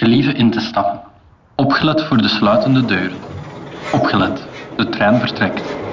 Gelieve in te stappen. Opgelet voor de sluitende deuren. Opgelet, de trein vertrekt.